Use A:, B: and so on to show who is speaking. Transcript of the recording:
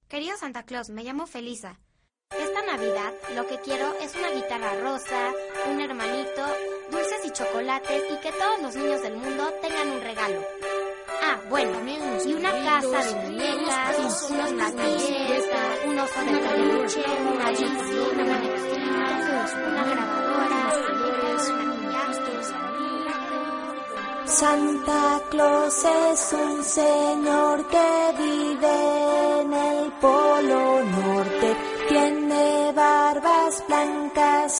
A: Querido Santa Claus, me llamo Felisa. Esta Navidad lo que quiero es una guitarra rosa, un hermanito, dulces y chocolates y que todos los niños del mundo tengan un regalo. Ah, bueno, y una casa de muñecas, unos martillos, un oso de peluche, una bici, una manecilla, una grabadora,
B: Santa Claus es un señor que vive en el Polo Norte, tiene barbas blancas